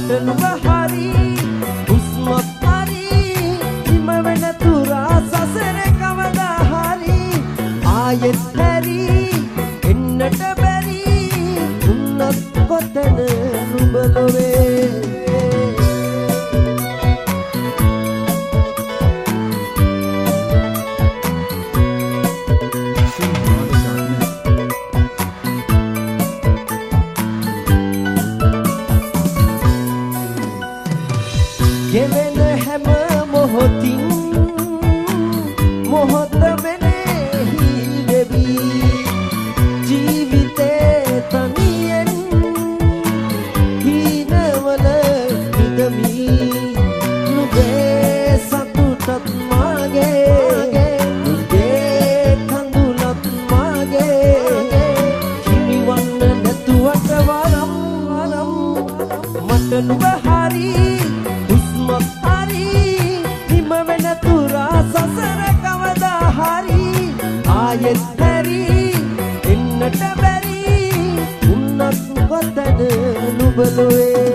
මට නුඹ හරි හුස්මත් හරි හිම වෙන තුරා සසරේ කවදා හරි ආයෙත් හැරි එන්නට බැරි උන්නත් කොතන නුඹ ලොවේ ගෙවෙන හැම මොහොතින් මොහොත වෙනෙහි දෙවි ජීවිතේ තනියෙන් හීනවල නිදමි නුඹේ සතුටත් මාගේ නුඹේ කඳුලත් මාගේ හිමිවන්න නැතුවට වරම් මට නුඹ හරි හිම වෙන තුරා සසර කවදා හරි ආයෙත් හැරි එන්නට බැරි උන්නත් කොතන නුඹ ලොවේ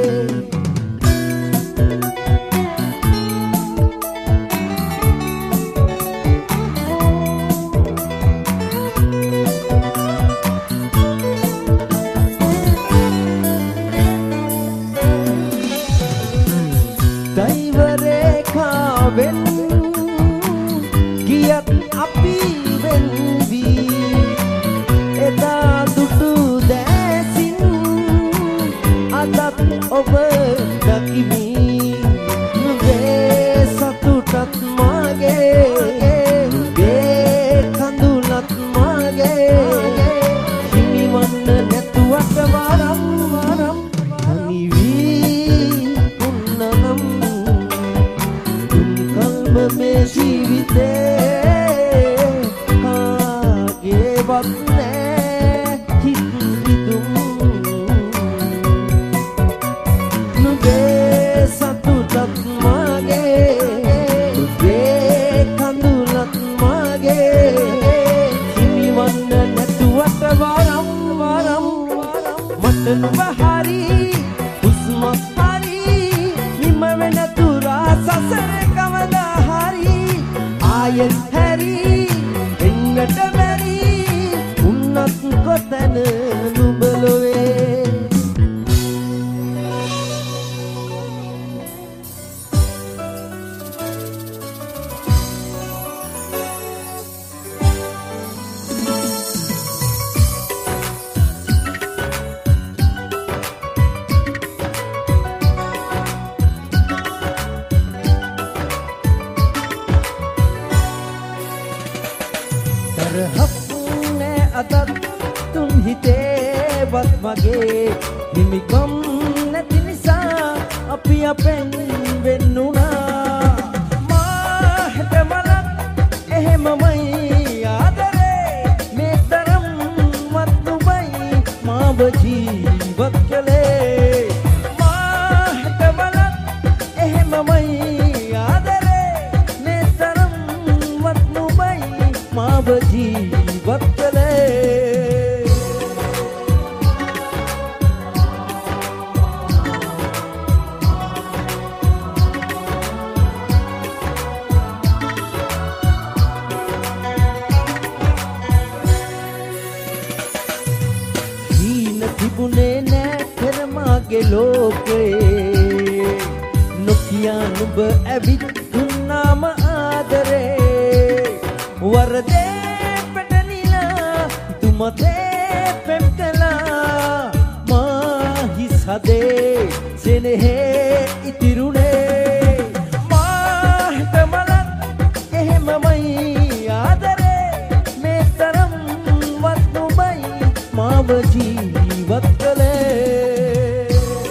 වෙන් ගියත් අපි වෙන් වී එදා දුටු දැසින් අදත් ඔබ දකිමි නුඹේ සතුටත් මාගේ නුඹේ කඳුලත් මාගේ හිමිවන්න නැතුවට වරම් අනිවී උන්නනම් මේ ජීවිතේ කාගේවත් නෑ හිත් හිතුම් නුඹේ සතුටත් මාගේ නුඹේ කඳුලත් මාගේ හිමිවන්න නැතුවට වරම් මට නුඹ හරි හුස්මත් හරි හිම වෙන තුරා සසරේ කවදා ආයෙත් හැරි එන්නට බැරි උන්නත් කොතන නුඹ ලොවේ හප්නේ අදත් තුන් හිතේවත් මගේ හිමිකම් නැති නිසා අපි අපෙන් වෙන්නුණා මා හැටමලක් එහෙමමයි ආදරේ මේ තරම්වත් නුඹයි මාව ජීවත් කළේ මා හැටමලක් එහෙමමයි ආදරේ මේ තරම්වත් නුඹයි මාව ජීවත් කළේ හීන තිබුණේ නෑ පෙර මාගේ ලෝකේ නොකියා නුඹ ඇවිත් දුන්නාම ආදරේ වරදේ පැටනිලා තුමතේ පෙම් කළා මා හිස් හදේ සෙනෙහේ ඉතිරුනේ මා හිතමලක් එහෙමමයි ආදරේ මේ තරම්වත් නුඹයි මාව ජීවත් කළේ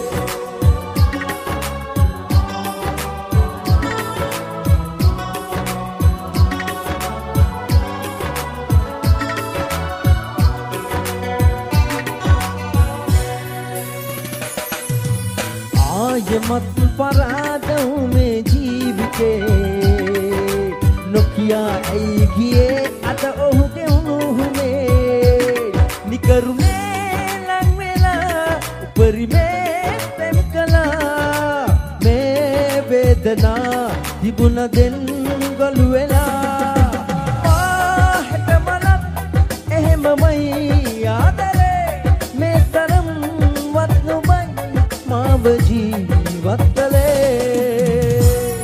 ආයමත් පරාදව් මේ ජීවිතේ නොකියා ඇයි ගියේ අද ඔහුගේ උණුහුමේ නිකරුණේ ලං වෙලා උපරිමේ පෙම් කළා වේදනා තිබුණ දෙන් ගොළු වෙලා පාහෙට මනක් එහෙමමයි ආදරේ මේ තරම් වත් නොබයි මාව ජීවත් කළේ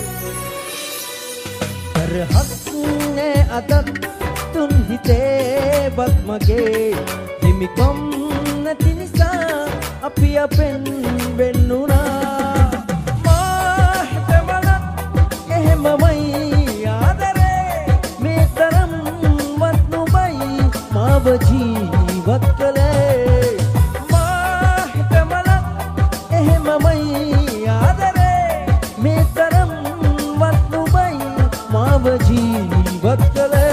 කරහක් නෑ අදත් තුන් හිතේ බත් මගේ හිමිකම් නැති නිසා අපි අපෙන් වෙන්නුනා මාහෙට මනක් එහෙමමයි ආදරේ මේ තරම් වත් නොබයි මාව ජීවත් කළේ මාහෙට මනක් එහෙමමයි ආදරේ මේ තරම් වත් නොබයි මාව ජීවත් කළේ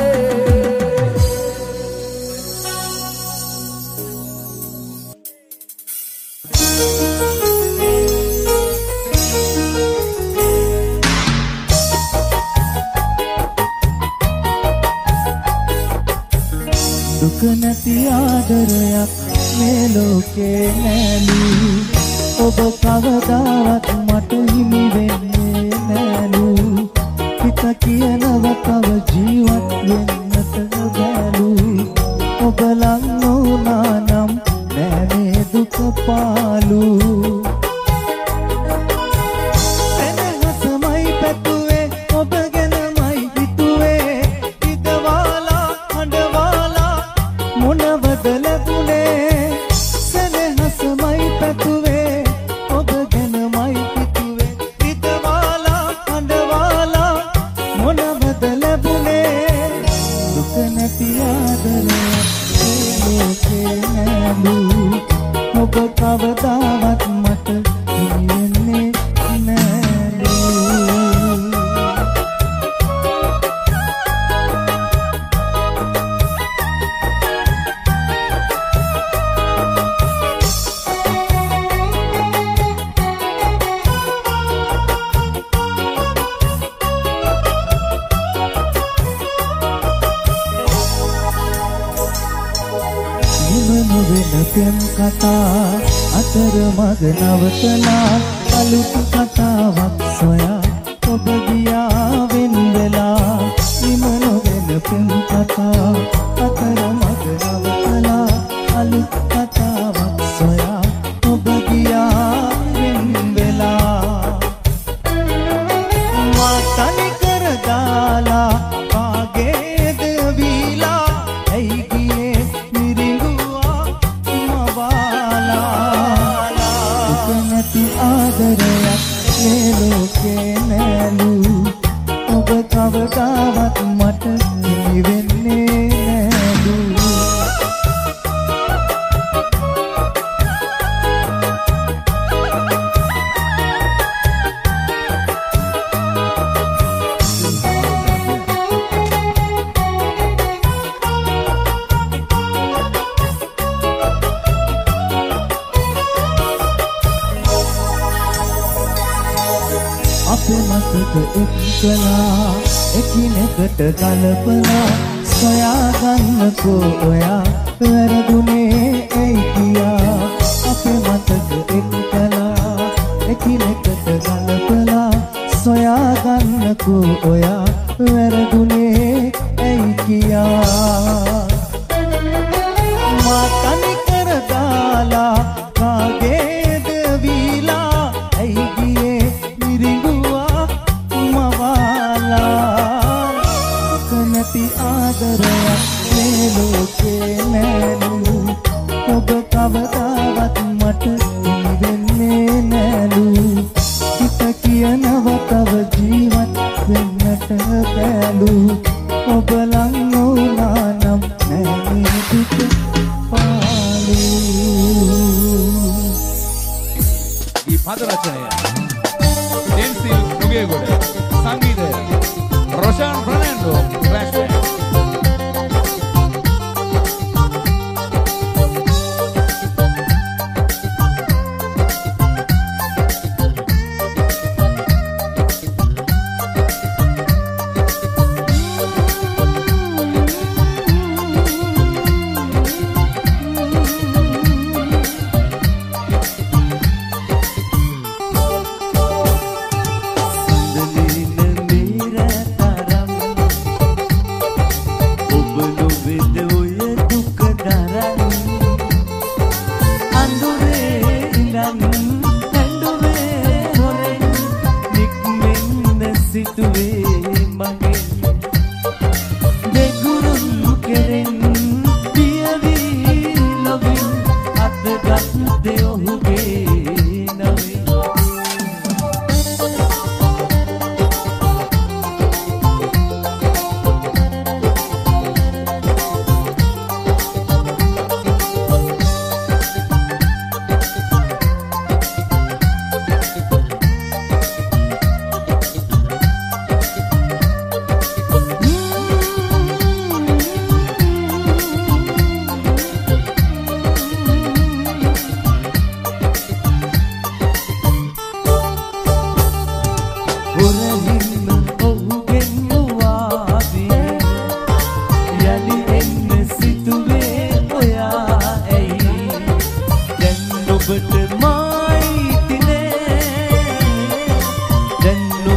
දුක නැති ආදරයක් මේ ලෝකේ නෑලු ඔබ කවදාවත් මට හිමි වෙන්නේ නෑලු හිත කියනව තව ජීවත් වෙන්නට බැලු ඔබ ලං වුණා නම් නෑ මේ දුක පාලු එනහසමයි පැතුවේ ඔබ ගැනමයි හිතුවේ ඉදවාලා හඬවාලා මොනවද ලැබුණේ සෙනෙහසමයි පැතුවේ ඔබ ගැනමයි හිතුවේ ඉදවාලා හඬවාලා මොනවද ලැබුණේ දුක නැති ආදරයක් ලෝකේ නෑලු ඔබ කවදාවත් මට හිමිවෙන්නේ නෑලු පෙම් කතා අතර මග නවතලා අලුත් කතාවක් සොයා ඔබ ගියා වෙන් වෙලා නිම නොවන පෙම් කතා අතර මග නවතලා අලුත් කතාවක් සොයා ඔබ ගියා වෙන් වෙලා මා තනි කර දාලා කාගේද වීලා ඇයි ගියේ මිරිඟුවා නැති ආදරයක් මේ ලෝකේ නෑලු ඔබ කවදාවත් මට හිමි වෙන්නේ නෑලු අපේ මතක එක්කලා එකිනෙකට ගලපලා සොයාගන්නකෝ ඔයා වැරදුනේ ඇයි කියා අපේ මතක එක්කලා එකිනෙකට ගලපලා සොයාගන්නකෝ ඔයා වැරදුනේ ඇයි කියා මා තනි කර දාලා කාගේද වීලා ඇයි ගියේ මිරිඟුවා මවාලා කනති ආදරයක් මේ ලෝකේ නෑලු ඔබ කවදාවත් මට හිමි වෙන්නේ නෑලු හිත කියනව තව ජීවත් වෙන්නට බැලු ඔබ ලං වුණා නම් නෑ මේ දුක පාලු ಈ ಪದ ರಚನೆಯ ಡೇನ್ಸಿಲ್ ನುಗೇಗೌಡ ಸಂಗೀತ ರೋಷನ್ ಫರ್ನಾಂಡೋ ಫ್ಲಾಶ್ ಬ್ಯಾಕ್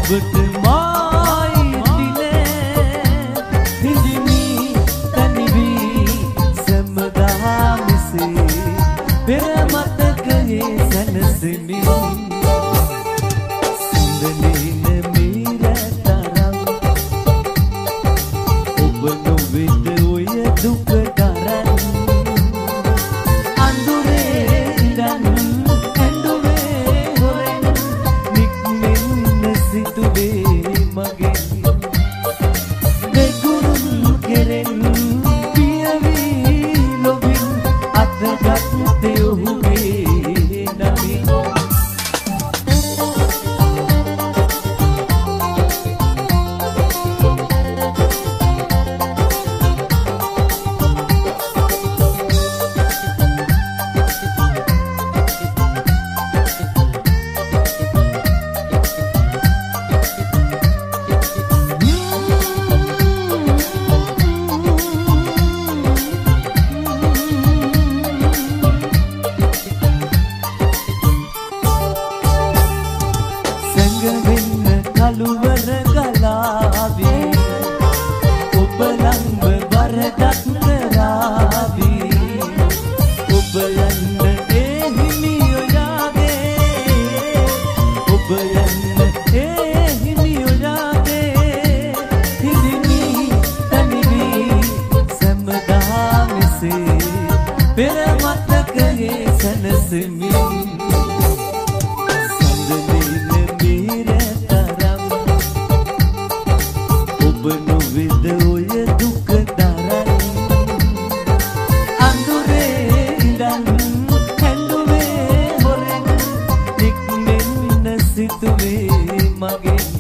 ඔබට මායි දිනේ හිඳිමි තනිවි සමදා මිසේ පෙර මතකයේ සැනසෙමි සිඳලින මීරතරම් ඔබ නොවෙද ඔය දුක තරම් අඳුරේ ඉඳන් ඇඬුවේ හොරෙන් නික්මෙන්න සිතුවේ මගෙන් දෙගුරුන් කෙරෙන් පියවි ලොබින් අතගත්තේ ඔහුගේ නමින් සැඟවෙන්න කළුවර ගලාවී ඔබ ළඟ වරදක් කරාවී ඔබ යන්න ඒ හිමියෝ යාගේ ඔබ යන්න ඒ හිමියෝ යාගේ හිඳිමි තනිවි සමදා මෙසේ පෙර මතකයේ සැනසෙමි ඔබ නොවෙද ඔය දුක තරම් අඳුරේ ඉඳන් හැඬුවේ හොරෙන් නික්මෙන්න සිතුවේ මගෙන්